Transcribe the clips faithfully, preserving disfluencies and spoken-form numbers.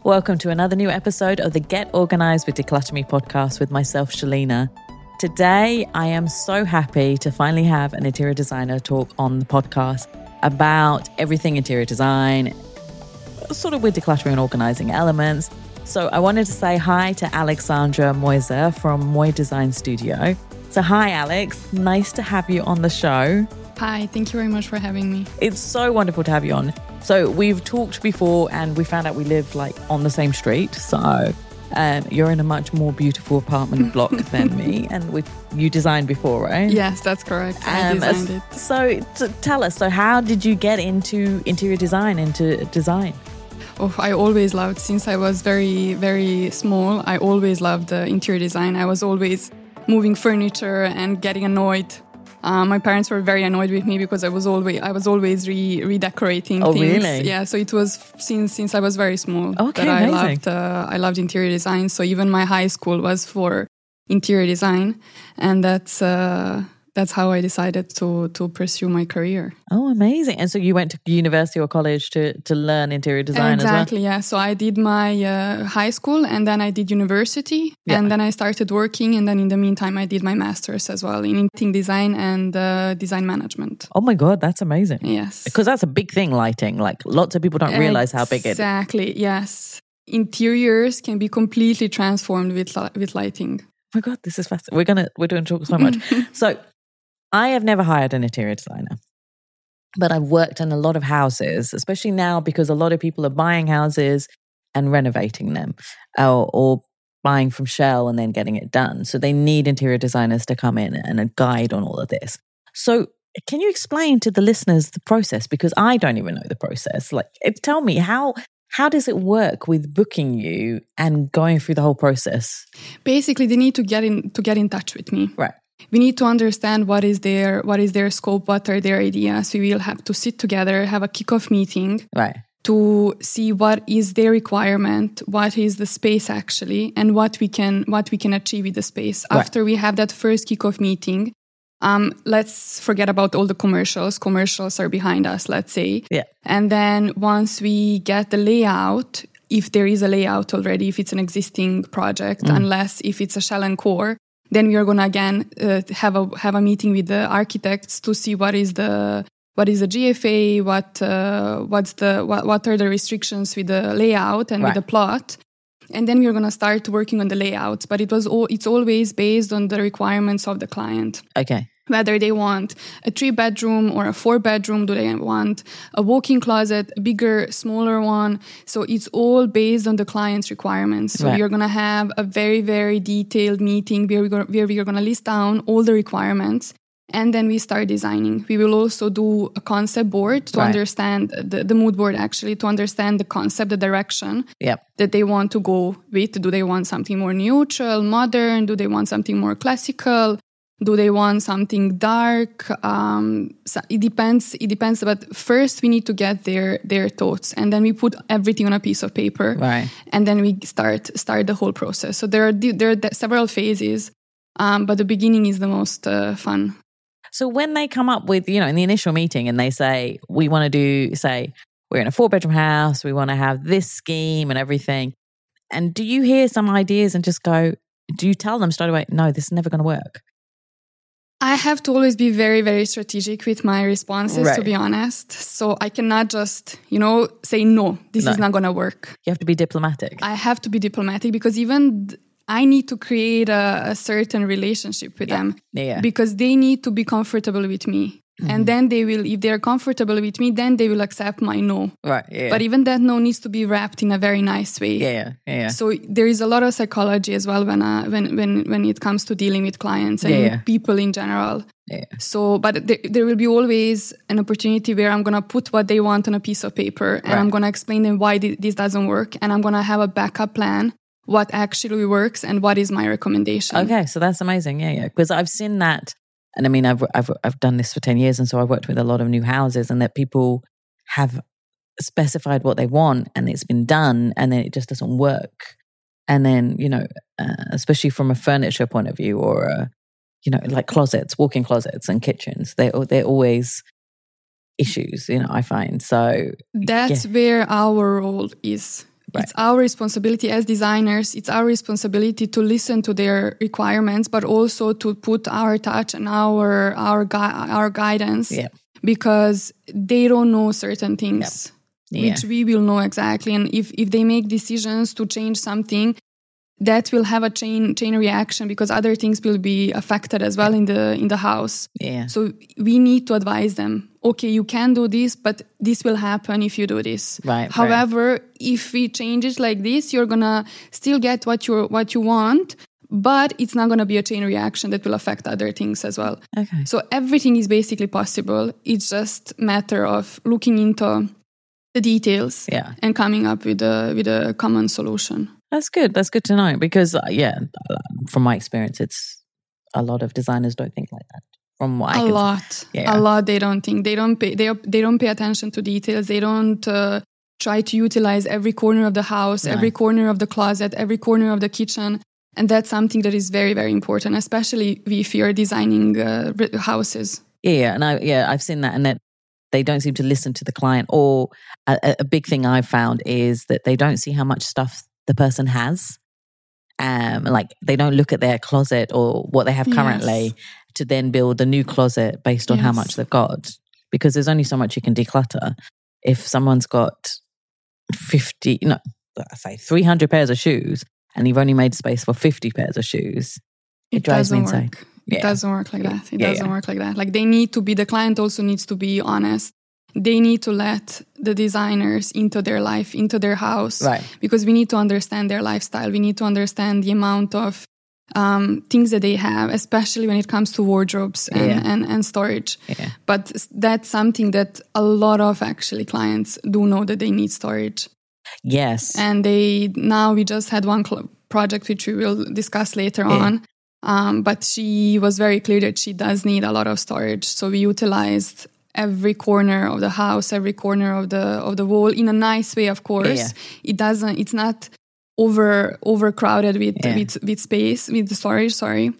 Welcome to another new episode of the Get Organised with Declutter Me podcast with myself, Shalina. Today, I am so happy to finally have an interior designer talk on the podcast about everything interior design, sort of with decluttering and organising elements. So I wanted to say hi to Alexandra Moiser from Moi Design Studio. So hi, Alex. Nice to have you on the show. Hi, thank you very much for having me. It's so wonderful to have you on. So we've talked before and we found out we live like on the same street. So um, you're in a much more beautiful apartment block than me. And we, you designed before, right? Yes, that's correct. I um, designed it. So t- tell us, so how did you get into interior design, into design? Oh, I always loved, since I was very, very small, I always loved uh, interior design. I was always moving furniture and getting annoyed. Um, my parents were very annoyed with me because I was always I was always re- redecorating oh, things. Really? Yeah, so it was since since I was very small okay, that I amazing. loved uh, I loved interior design. So even my high school was for interior design, and that's uh, that's how I decided to to pursue my career. Oh, amazing! And so you went to university or college to to learn interior design exactly, as well? Exactly, yeah. So I did my uh, high school and then I did university yeah. and then I started working, and then in the meantime I did my master's as well in lighting design and uh, design management. Oh my God, that's amazing. Yes. Because that's a big thing, lighting. Like lots of people don't realize exactly, how big it is. Exactly, yes. Interiors can be completely transformed with with lighting. Oh my God, this is fascinating. We're gonna we're doing talk so much. So I have never hired an interior designer, but I've worked in a lot of houses, especially now because a lot of people are buying houses and renovating them or, or buying from Shell and then getting it done. So they need interior designers to come in and a guide on all of this. So can you explain to the listeners the process? Because I don't even know the process. Like, tell me, how how does it work with booking you and going through the whole process? Basically, they need to get in to get in touch with me. Right. We need to understand what is their what is their scope, what are their ideas. We will have to sit together, have a kickoff meeting, right, to see what is their requirement, what is the space actually, and what we can what we can achieve with the space. Right. After we have that first kickoff meeting, um, let's forget about all the commercials. Commercials are behind us, let's say. Yeah. And then once we get the layout, if there is a layout already, if it's an existing project, mm. unless if it's a shell and core. Then we are gonna again uh, have a have a meeting with the architects to see what is the what is the G F A, what uh, what's the what, what are the restrictions with the layout and right. with the plot, and then we are gonna start working on the layouts. But it was all, it's always based on the requirements of the client. Okay. Whether they want a three bedroom or a four bedroom, do they want a walk-in closet, a bigger, smaller one? So it's all based on the client's requirements. So right. we are going to have a very, very detailed meeting where, we go, where we are going to list down all the requirements. And then we start designing. We will also do a concept board to right. understand the, the mood board, actually, to understand the concept, the direction yep. that they want to go with. Do they want something more neutral, modern? Do they want something more classical? Do they want something dark? Um, so it depends. It depends. But first, we need to get their their thoughts, and then we put everything on a piece of paper, right? And then we start start the whole process. So there are there are several phases, um, but the beginning is the most uh, fun. So when they come up with, you know, in the initial meeting, and they say we want to do, say we're in a four bedroom house, we want to have this scheme and everything, and do you hear some ideas and just go? Do you tell them straight away? No, this is never going to work. I have to always be very, very strategic with my responses, right. to be honest. So I cannot just, you know, say, no, this no. is not going to work. You have to be diplomatic. I have to be diplomatic because even th- I need to create a, a certain relationship with yeah. them yeah. because they need to be comfortable with me. Mm-hmm. And then they will, if they're comfortable with me, then they will accept my no. Right. Yeah. But even that no needs to be wrapped in a very nice way. Yeah. Yeah. So there is a lot of psychology as well when uh, when when when it comes to dealing with clients and yeah. people in general. Yeah. So, but there, there will be always an opportunity where I'm gonna put what they want on a piece of paper, and right. I'm gonna explain them why th- this doesn't work, and I'm gonna have a backup plan. What actually works and what is my recommendation. Okay, so that's amazing. Yeah, yeah. Because I've seen that. And I mean, I've, I've, I've done this for ten years. And so I've worked with a lot of new houses, and that people have specified what they want and it's been done, and then it just doesn't work. And then, you know, uh, especially from a furniture point of view, or, a, you know, like closets, walk-in closets and kitchens, they, they're always issues, you know, I find. So that's yeah. where our role is. Right. It's our responsibility as designers. It's our responsibility to listen to their requirements, but also to put our touch and our our gui- our guidance. Yeah. Because they don't know certain things, yeah. which we will know exactly. And if if they make decisions to change something, that will have a chain chain reaction because other things will be affected as well in the in the house. Yeah. So we need to advise them. Okay, you can do this, but this will happen if you do this. Right. However, right. if we change it like this, you're gonna still get what you what you want, but it's not gonna be a chain reaction that will affect other things as well. Okay. So everything is basically possible. It's just a matter of looking into the details yeah. and coming up with a with a common solution. That's good. That's good to know because, uh, yeah, from my experience, it's a lot of designers don't think like that. From what I a can lot, yeah. a lot. They don't think. They don't pay. They they don't pay attention to details. They don't uh, try to utilize every corner of the house, no. every corner of the closet, every corner of the kitchen, and that's something that is very very important, especially if you're designing uh, houses. Yeah, and I yeah I've seen that, and that they don't seem to listen to the client. Or a, a big thing I've found is that they don't see how much stuff the person has. Um, like they don't look at their closet or what they have currently yes. to then build a new closet based on yes. how much they've got. Because there's only so much you can declutter. If someone's got fifty, no, I say three hundred pairs of shoes, and you've only made space for fifty pairs of shoes, it, it drives me insane. Work. It yeah. doesn't work like that. It yeah, doesn't yeah. work like that. Like they need to be, the client also needs to be honest. They need to let the designers into their life, into their house. Right. Because we need to understand their lifestyle. We need to understand the amount of um, things that they have, especially when it comes to wardrobes and, yeah. and, and storage. Yeah. But that's something that a lot of actually clients do know that they need storage. Yes. And they, now we just had one cl- project which we will discuss later yeah. on. Um, but she was very clear that she does need a lot of storage. So we utilized every corner of the house, every corner of the of the wall in a nice way, of course. Yeah. It doesn't, it's not over overcrowded with, yeah. with with space, with the storage, sorry.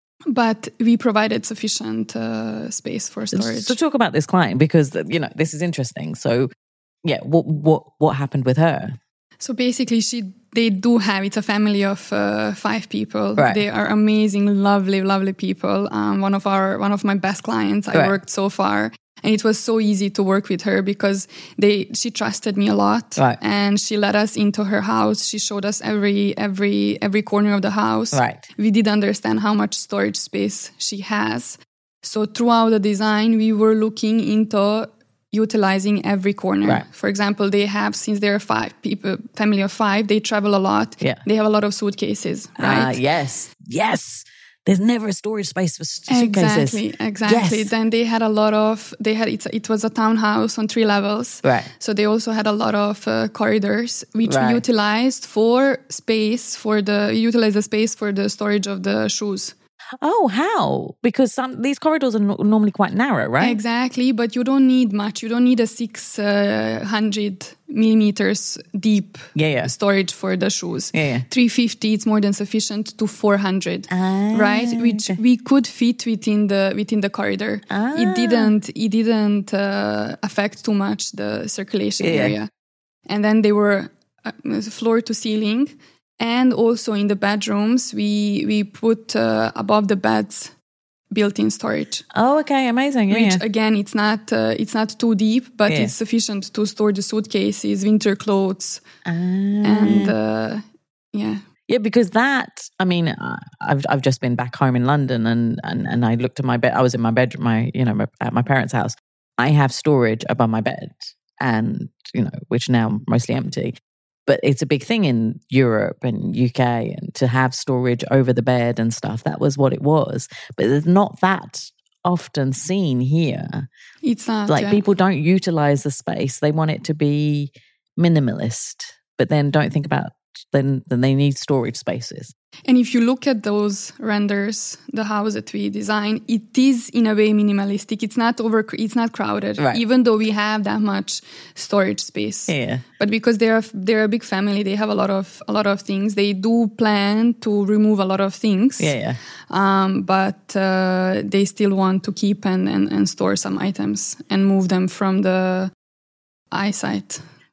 But we provided sufficient uh, space for storage. So talk about this client because, you know, this is interesting. So yeah, what what what happened with her? So basically, she they do have, it's a family of uh, five people. Right. They are amazing, lovely, lovely people. Um, one of our one of my best clients I right. worked so far. And it was so easy to work with her because they she trusted me a lot. Right. And she let us into her house. She showed us every every every corner of the house. Right. We did understand how much storage space she has. So throughout the design, we were looking into utilizing every corner. Right. For example, they have, since they're five people, family of five, they travel a lot. Yeah. They have a lot of suitcases, right? Uh, yes. Yes. There's never a storage space for suitcases. Exactly, exactly. Yes. Then they had a lot of, they had, it's, it was a townhouse on three levels. Right. So they also had a lot of uh, corridors, which right. we utilized for space, for the, utilized the space for the storage of the shoes. Oh, how? Because some these corridors are no- normally quite narrow, right? Exactly, but you don't need much. You don't need a six hundred millimeters deep yeah, yeah. storage for the shoes. Yeah, yeah. three fifty, it's more than sufficient to four hundred, ah, right? Which okay. we could fit within the within the corridor. Ah. It didn't. It didn't uh, affect too much the circulation yeah. area. And then they were uh, floor to ceiling. And also in the bedrooms, we we put uh, above the beds built-in storage. Oh, okay, amazing. Yeah, Which yeah. again, it's not uh, it's not too deep, but yeah. it's sufficient to store the suitcases, winter clothes, ah. and uh, yeah, yeah. Because that, I mean, uh, I've I've just been back home in London, and and and I looked at my bed. I was in my bedroom, my you know, my, at my parents' house. I have storage above my bed, and you know, which now mostly empty. But it's a big thing in Europe and U K, and to have storage over the bed and stuff. That was what it was. But it's not that often seen here. It's not. Like yeah. people don't utilize the space. They want it to be minimalist, but then don't think about then then they need storage spaces. And if you look at those renders, the house that we design, it is in a way minimalistic. It's not over. It's not crowded, right. even though we have that much storage space. Yeah. But because they're they're a big family, they have a lot of a lot of things. They do plan to remove a lot of things. Yeah, yeah. Um, but uh, they still want to keep and, and and store some items and move them from the eyesight.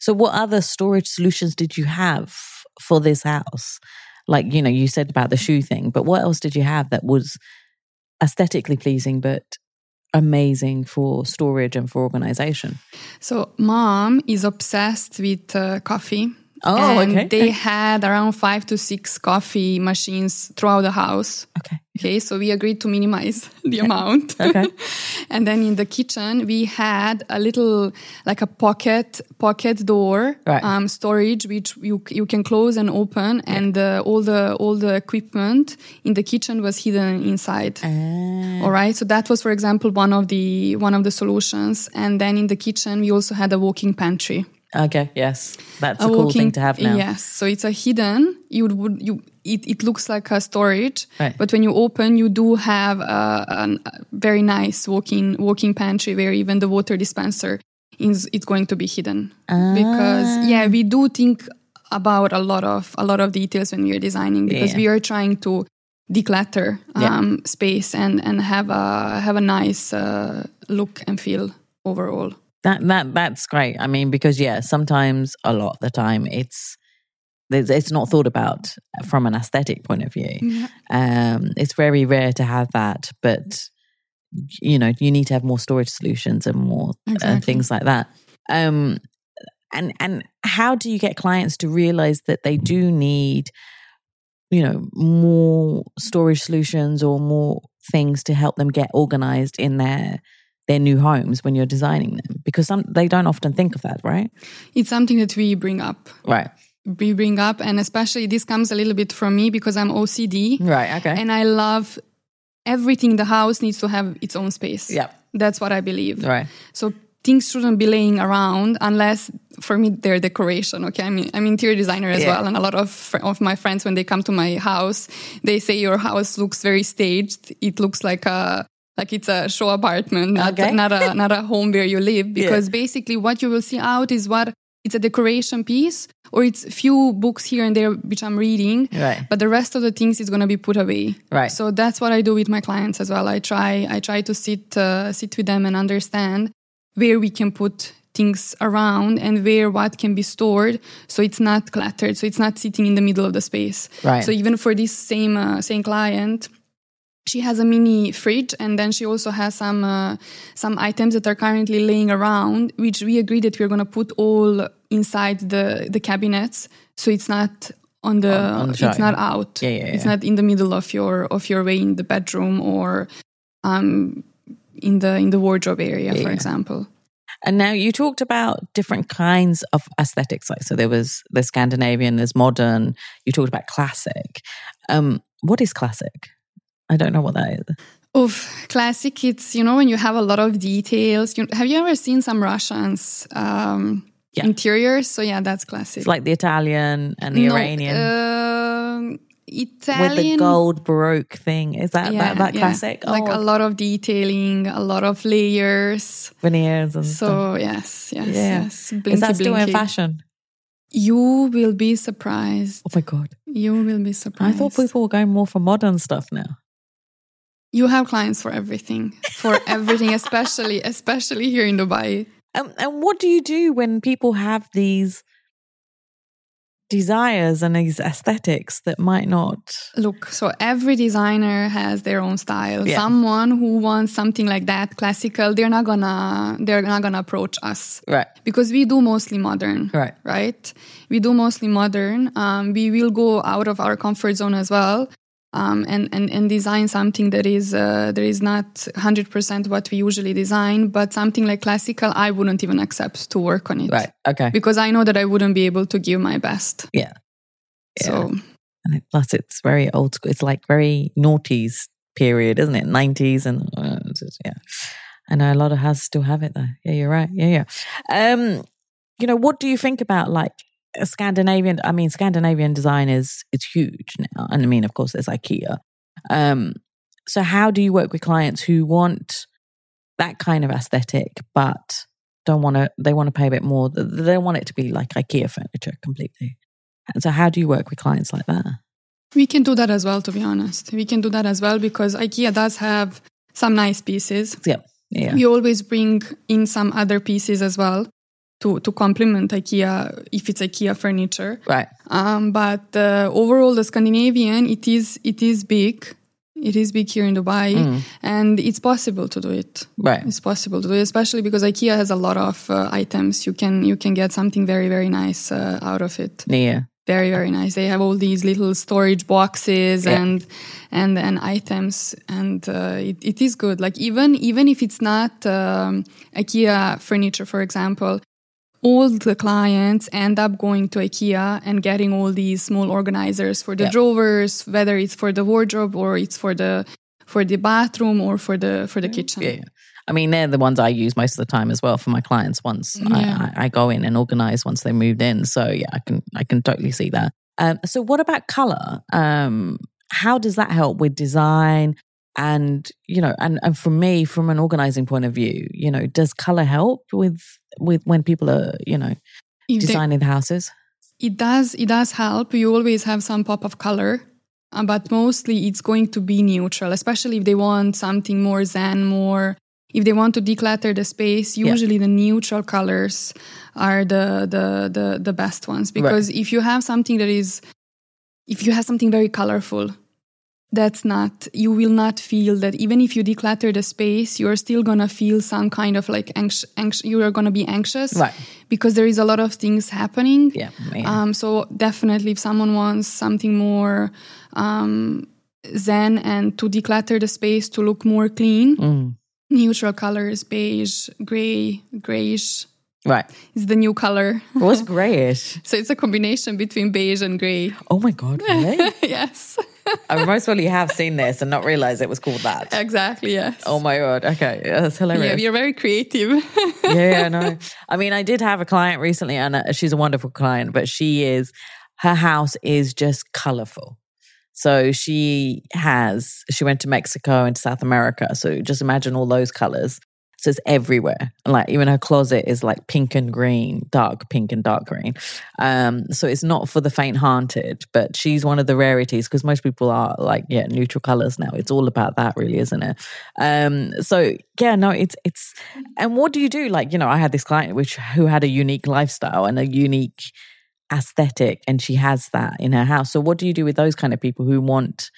So what other storage solutions did you have for this house? Like, you know, you said about the shoe thing, but what else did you have that was aesthetically pleasing but amazing for storage and for organization? So mom is obsessed with uh, coffee. Oh, and okay. They had around five to six coffee machines throughout the house. Okay. Okay, so we agreed to minimize the amount. Okay. And then in the kitchen, we had a little, like a pocket pocket door Right. um, storage, which you you can close and open, yeah. and uh, all the all the equipment in the kitchen was hidden inside. Ah. All right, so that was, for example, one of the one of the solutions. And then in the kitchen, we also had a walk-in pantry. Okay, yes, that's a, a cool walking, thing to have now. Yes, so it's a hidden. You would you it, it looks like a storage, right. but when you open, you do have a, a very nice walk-in walk-in pantry where even the water dispenser is it's going to be hidden. Ah. Because yeah, we do think about a lot of a lot of details when we are designing, because yeah. we are trying to declutter um, yeah. space and and have a have a nice uh, look and feel overall. That that that's great. I mean, because yeah, sometimes a lot of the time it's it's not thought about from an aesthetic point of view. Yeah. Um, it's very rare to have that, but you know, you need to have more storage solutions and more exactly. uh, things like that. Um, and and how do you get clients to realize that they do need, you know, more storage solutions or more things to help them get organized in their their new homes when you're designing them? Because some they don't often think of that, right? It's something that we bring up. Right. We bring up, and especially this comes a little bit from me because I'm O C D. Right, okay. And I love everything in the house needs to have its own space. Yeah. That's what I believe. Right. So things shouldn't be laying around unless, for me, they're decoration. Okay, I mean, I'm interior designer as yeah. well, and a lot of fr- of my friends, when they come to my house, they say your house looks very staged. It looks like a like it's a show apartment, not, okay. not a not a home where you live. Because yeah. basically, what you will see out is what it's a decoration piece, or it's few books here and there which I'm reading, right. but the rest of the things is going to be put away. Right. So that's what I do with my clients as well. I try I try to sit uh, sit with them and understand where we can put things around and where what can be stored, so it's not cluttered, so it's not sitting in the middle of the space. Right. So even for this same uh, same client, she has a mini fridge, and then she also has some uh, some items that are currently laying around, which we agreed that we're going to put all inside the the cabinets, so it's not on the, on, on the it's not out. Yeah, yeah, yeah. It's not in the middle of your of your way in the bedroom or um in the in the wardrobe area, yeah, for yeah. example. And now you talked about different kinds of aesthetics, like so there was the Scandinavian, there's modern. You talked about classic. Um, what is classic? I don't know what that is. Oof, classic, it's, you know, when you have a lot of details. You, have you ever seen some Russians um, yeah. interiors? So yeah, that's classic. It's like the Italian and the no, Iranian. Uh, Italian. With the gold Baroque thing. Is that yeah, that, that yeah. classic? Like oh. a lot of detailing, a lot of layers. Veneers and so, stuff. So yes, yes, yeah. yes. Blinky, is that still blinky. in fashion? You will be surprised. Oh my God. You will be surprised. I thought people were going more for modern stuff now. You have clients for everything, for everything, especially, especially here in Dubai. Um, and what do you do when people have these desires and these aesthetics that might not... Look, so every designer has their own style. Yeah. Someone who wants something like that, classical, they're not gonna, they're not gonna approach us. Right. Because we do mostly modern. Right. Right? We do mostly modern. Um, we will go out of our comfort zone as well. Um, and, and, and design something that is uh, that is not one hundred percent what we usually design, but something like classical, I wouldn't even accept to work on it. Right, okay. Because I know that I wouldn't be able to give my best. Yeah. yeah. So, and it, plus it's very old school. It's like very noughties period, isn't it? nineties and uh, yeah. I know a lot of houses still have it though. Yeah, you're right. Yeah, yeah. Um, you know, what do you think about like a Scandinavian, I mean, Scandinavian design is it's huge now. And I mean, of course, there's IKEA. Um, so how do you work with clients who want that kind of aesthetic, but don't want to, they want to pay a bit more. They want it to be like IKEA furniture completely. And so how do you work with clients like that? We can do that as well, to be honest. We can do that as well because IKEA does have some nice pieces. Yeah. yeah. We always bring in some other pieces as well. to to complement IKEA if it's IKEA furniture. Right. Um, but uh, overall, the Scandinavian, it is it is big. It is big here in Dubai, mm. and it's possible to do it. Right. It's possible to do it, especially because IKEA has a lot of uh, items. You can you can get something very, very nice uh, out of it. Yeah. Very, very nice. They have all these little storage boxes yeah. and and and items, and uh, it, it is good. Like even even if it's not um, IKEA furniture, for example, all the clients end up going to IKEA and getting all these small organizers for the yeah. drawers, whether it's for the wardrobe or it's for the for the bathroom or for the for the kitchen. Yeah. I mean, they're the ones I use most of the time as well for my clients. Once yeah. I, I go in and organize once they moved in, so yeah, I can I can totally see that. Um, so, what about color? Um, how does that help with design? And you know, and, and for me, from an organizing point of view, you know, does color help with with when people are you know if designing they, the houses? It does. It does help. You always have some pop of color. Uh, but mostly it's going to be neutral, especially if they want something more zen, more, if they want to declutter the space, usually yeah. the neutral colors are the, the, the, the best ones. Because right. if you have something that is, if you have something very colorful, that's not, you will not feel that even if you declutter the space, you're still going to feel some kind of like anxious, anx- you are going to be anxious right. because there is a lot of things happening. Yeah, yeah. Um, so definitely if someone wants something more um, zen and to declutter the space to look more clean, mm. neutral colors, beige, gray, grayish. Right. It's the new color. What's grayish? So it's a combination between beige and gray. Oh my God, really? Yes. I most probably have seen this and not realized it was called that. Exactly, yes. Oh my God. Okay. That's hilarious. Yeah, you're very creative. Yeah, I know. I mean, I did have a client recently and she's a wonderful client, but she is, her house is just colorful. So she has, she went to Mexico and to South America. So just imagine all those colors. So it's everywhere. Like even her closet is like pink and green, dark pink and dark green. Um, so it's not for the faint-hearted, but she's one of the rarities because most people are like, yeah, neutral colors now. It's all about that really, isn't it? Um, so yeah, no, it's, it's, and what do you do? Like, you know, I had this client which, who had a unique lifestyle and a unique aesthetic and she has that in her house. So what do you do with those kind of people who want,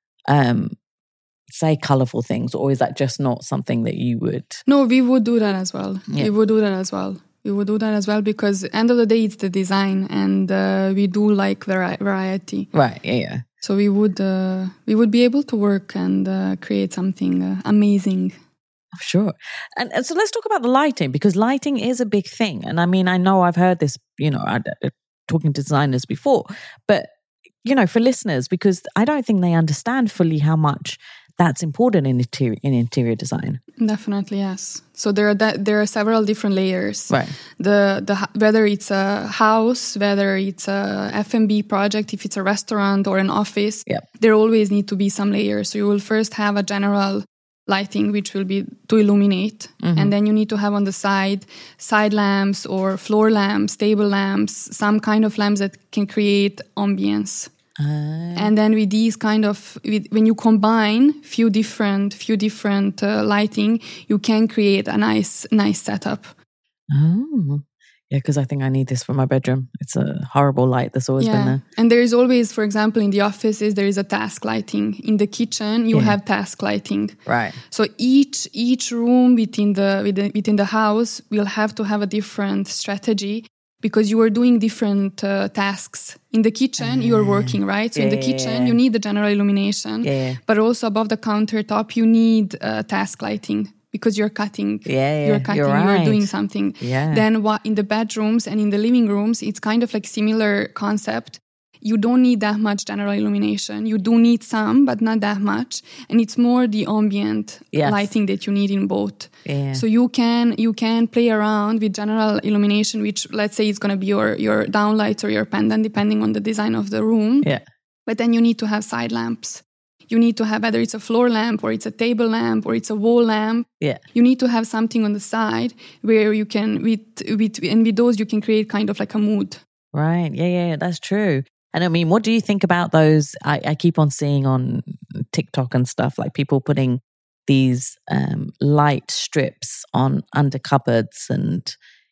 um, say colorful things, or is that just not something that you would? No, we would do that as well. Yeah. We would do that as well. We would do that as well because end of the day, it's the design and uh, we do like vari- variety. Right, yeah, yeah. So we would uh, we would be able to work and uh, create something uh, amazing. Sure. And, and so let's talk about the lighting because lighting is a big thing. And I mean, I know I've heard this, you know, I, I, talking to designers before, but, you know, for listeners, because I don't think they understand fully how much that's important in interior, in interior design. Definitely, yes. So there are that, there are several different layers. Right. The the whether it's a house, whether it's a F and B project, if it's a restaurant or an office, yep. there always need to be some layers. So you will first have a general lighting, which will be to illuminate, mm-hmm. and then you need to have on the side side lamps or floor lamps, table lamps, some kind of lamps that can create ambience. Uh, and then with these kind of, with, when you combine few different, few different uh, lighting, you can create a nice, nice setup. Oh, yeah, because I think I need this for my bedroom. It's a horrible light that's always yeah. been there. And there is always, for example, in the offices, there is a task lighting. In the kitchen, you yeah. have task lighting. Right. So each each room within the within, within the house will have to have a different strategy. Because you are doing different uh, tasks. In the kitchen, uh, you are working, right? So yeah, in the kitchen, yeah. you need the general illumination. Yeah. But also above the countertop, you need uh, task lighting because you're cutting. Yeah, yeah. You're cutting, you're, right. you're doing something. Yeah. Then what, in the bedrooms and in the living rooms, it's kind of like similar concept. You don't need that much general illumination. You do need some, but not that much. And it's more the ambient yes. lighting that you need in both. Yeah. So you can you can play around with general illumination, which let's say is going to be your, your downlights or your pendant, depending on the design of the room. Yeah. But then you need to have side lamps. You need to have, whether it's a floor lamp or it's a table lamp or it's a wall lamp. Yeah. You need to have something on the side where you can, with, with and with those, you can create kind of like a mood. Right. Yeah, yeah, that's true. And I mean, what do you think about those? I, I keep on seeing on TikTok and stuff, like people putting these um, light strips on under cupboards and,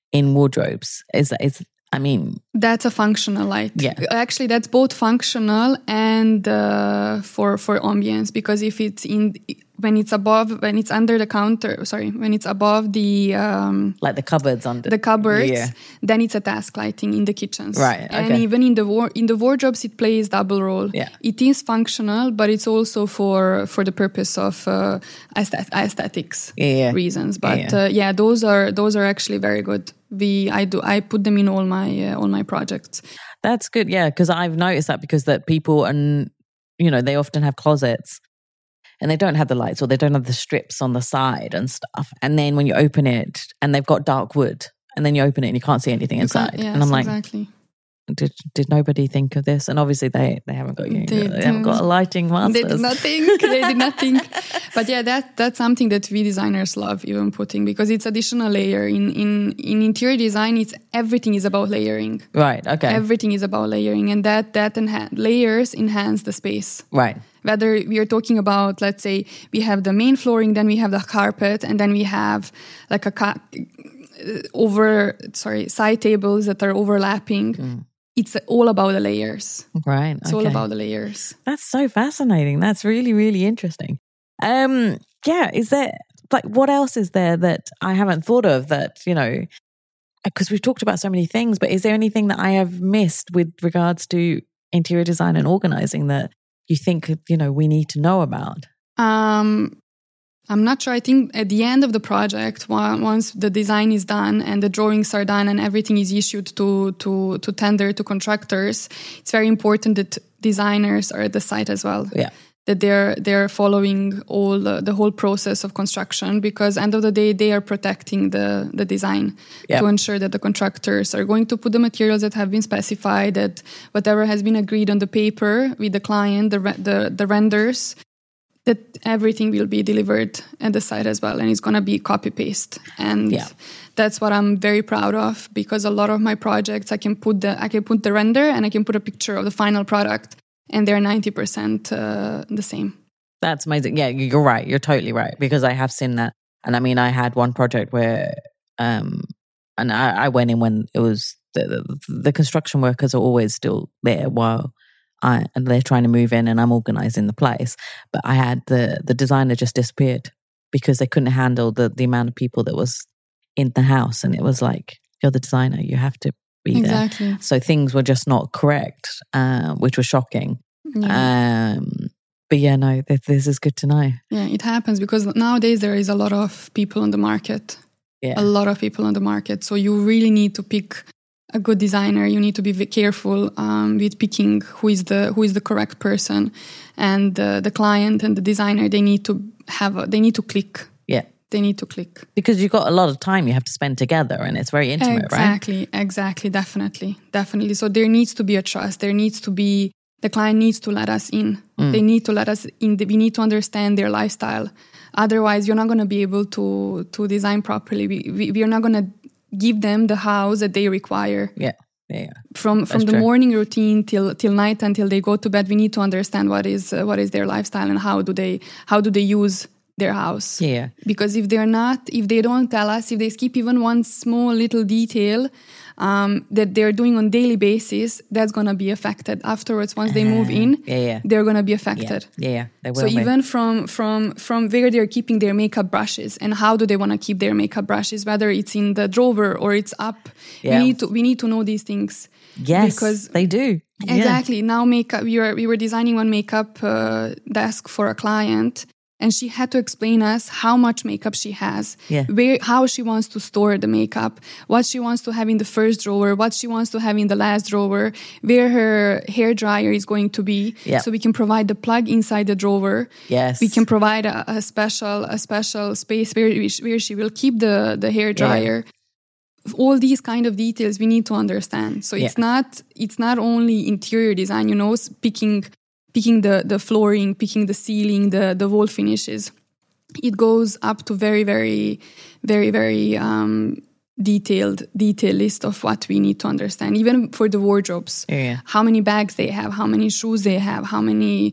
in wardrobes? Is is I mean, that's a functional light. Yeah. Actually, that's both functional and uh, for for ambience, because if it's in when it's above when it's under the counter, sorry, when it's above the um, like the cupboards under the cupboards, yeah. then it's a task lighting in the kitchens. Right. Okay. And even in the war- in the wardrobes, it plays double role. Yeah. It is functional, but it's also for for the purpose of uh, aesthet- aesthetics Yeah, yeah. reasons. But Yeah, yeah. yeah. Uh, yeah, those are those are actually very good. We I do I put them in all my uh, all my projects. That's good, yeah, because I've noticed that because that people and you know they often have closets and they don't have the lights or they don't have the strips on the side and stuff. And then when you open it and they've got dark wood and then you open it and you can't see anything You inside. can't- yes, and I'm like, exactly. did did nobody think of this? And obviously they they haven't got you. They They, haven't got a lighting masters. They did not think. They did not think. But yeah, that that's something that we designers love even putting, because it's additional layer in in in interior design. It's everything is about layering. Right. Okay. Everything is about layering, and that that enha- layers enhance the space. right. Whether we are talking about, let's say, we have the main flooring, then we have the carpet, and then we have like a ca- over sorry side tables that are overlapping. Mm. It's all about the layers. Right. It's okay. all about the layers. That's so fascinating. That's really, really interesting. Um, yeah, is there, like, what else is there that I haven't thought of that, you know, because we've talked about so many things, but is there anything that I have missed with regards to interior design and organizing that you think, you know, we need to know about? Um, I'm not sure. I think at the end of the project, once the design is done and the drawings are done and everything is issued to to to tender to contractors, it's very important that designers are at the site as well. Yeah. That they're they're following all the, the whole process of construction, because end of the day they are protecting the the design yeah. to ensure that the contractors are going to put the materials that have been specified, that whatever has been agreed on the paper with the client, the the, the renders, that everything will be delivered at the site as well, and it's going to be copy paste. And yeah. that's what I'm very proud of, because a lot of my projects I can put the I can put the render and I can put a picture of the final product, and they're ninety percent uh, the same. That's amazing. Yeah, you're right. You're totally right, because I have seen that. And I mean, I had one project where, um, and I, I went in when it was the, the, the construction workers are always still there while I, and they're trying to move in and I'm organizing the place. But I had the, the designer just disappeared because they couldn't handle the, the amount of people that was in the house. And it was like, you're the designer, you have to be exactly. there. So things were just not correct, uh, which was shocking. Yeah. Um, but yeah, no, this, this is good to know. Yeah, it happens because nowadays there is a lot of people on the market. Yeah. A lot of people on the market. So you really need to pick a good designer. You need to be careful um, with picking who is the who is the correct person, and uh, the client and the designer. They need to have a, they need to click. Yeah, they need to click because you've got a lot of time you have to spend together, and it's very intimate, exactly, right? Exactly, exactly, definitely, definitely. So there needs to be a trust. There needs to be the client needs to let us in. Mm. They need to let us in. We need to understand their lifestyle. Otherwise, you're not going to be able to to design properly. We we, we are not going to give them the house that they require. Yeah, yeah. yeah. From from That's the true. morning routine till till night until they go to bed, we need to understand what is uh, what is their lifestyle and how do they how do they use their house. Yeah. Because if they're not, if they don't tell us, if they skip even one small little detail um, that they're doing on daily basis, that's gonna be affected afterwards. Once they move in, yeah, yeah. they're gonna be affected. Yeah, yeah, they will So be. even from from from where they're keeping their makeup brushes and how do they want to keep their makeup brushes, whether it's in the drawer or it's up, Yeah. we need to we need to know these things. Yes, because they do. Exactly. Yeah. Now makeup. We were we were designing one makeup uh, desk for a client. And she had to explain us how much makeup she has, yeah. where, how she wants to store the makeup, what she wants to have in the first drawer, what she wants to have in the last drawer, where her hair dryer is going to be. Yeah. So we can provide the plug inside the drawer. Yes. We can provide a, a special a special space where we, where she will keep the, the hair dryer. Yeah. All these kind of details we need to understand. So it's yeah. not it's not only interior design, you know, picking. Picking the, the flooring, picking the ceiling, the, the wall finishes. It goes up to very, very, very, very um, detailed, detailed list of what we need to understand. Even for the wardrobes, yeah. how many bags they have, how many shoes they have, how many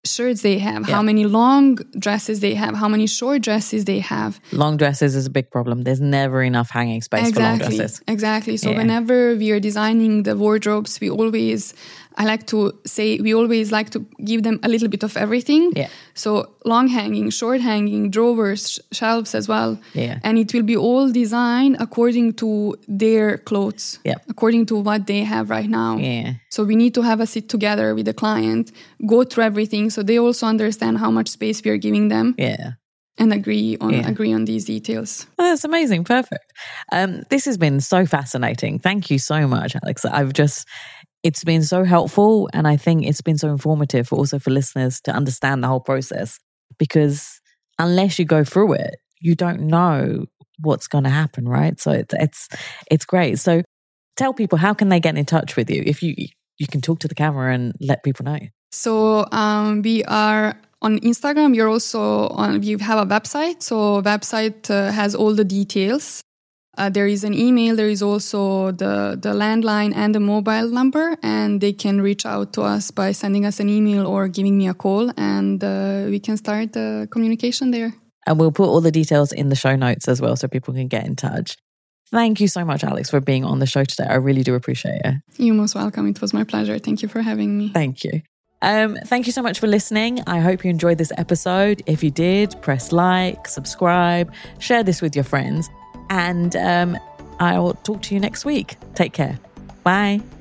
shirts they have, Yeah. how many long dresses they have, how many short dresses they have. Long dresses is a big problem. There's never enough hanging space Exactly, for long dresses. exactly. So Yeah. whenever we are designing the wardrobes, we always, I like to say, we always like to give them a little bit of everything. Yeah. So long hanging, short hanging, drawers, sh- shelves as well. Yeah. And it will be all designed according to their clothes, Yeah. according to what they have right now. Yeah. So we need to have a sit together with the client, go through everything so they also understand how much space we are giving them. Yeah. And agree on Yeah. agree on these details. Oh, that's amazing. Perfect. Um, this has been so fascinating. Thank you so much, Alex. I've just, it's been so helpful. And I think it's been so informative also for listeners to understand the whole process, because unless you go through it, you don't know what's going to happen, right? So it's, it's, it's great. So tell people, how can they get in touch with you? If you, you can talk to the camera and let people know. So um, we are on Instagram. You're also on, we have a website. So website uh, has all the details. Uh, there is an email. There is also the, the landline and the mobile number. And they can reach out to us by sending us an email or giving me a call. And uh, we can start the communication there. And we'll put all the details in the show notes as well so people can get in touch. Thank you so much, Alex, for being on the show today. I really do appreciate it. You're most welcome. It was my pleasure. Thank you for having me. Thank you. Um, thank you so much for listening. I hope you enjoyed this episode. If you did, press like, subscribe, share this with your friends, and um, I'll talk to you next week. Take care. Bye.